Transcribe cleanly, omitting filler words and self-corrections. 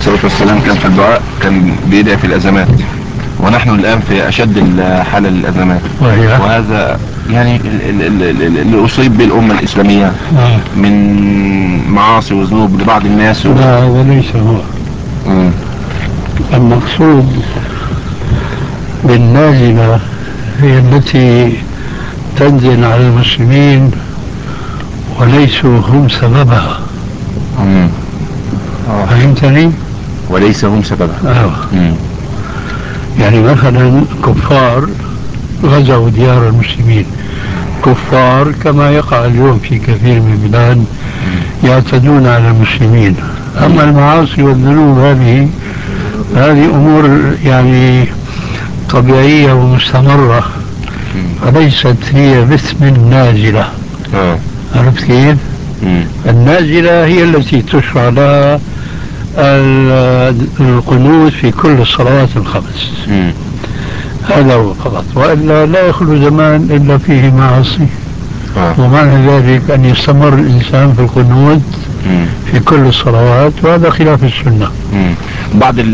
الصلاة والسلام كان في الدعاء كان بيدعي في الأزمات، ونحن الآن في أشد الحالة للأزمات، وهذا يعني اللي أصيب به الأمة الإسلامية من معاصي وذنوب لبعض الناس لا، هذا ليس هو المقصود بالنازلة. هي التي تنزل على المسلمين وليسوا هم سببها. فهمتني؟ وليس هم سببها. يعني مثلا كفار غزوا ديار المسلمين، كفار كما يقع اليوم في كثير من البلاد يعتدون على المسلمين. أما المعاصي والذنوب هذه أمور يعني طبيعية ومستمرة، وليست هي باسم النازلة. عرفت كيف؟ النازلة هي التي تشرع لها القنوت في كل الصلوات الخمس. هذا هو فقط، وإلا لا يخلو زمان إلا فيه معاصي. ومعنى ذلك أن يستمر الإنسان في القنوت في كل الصلوات، وهذا خلاف السنة. بعض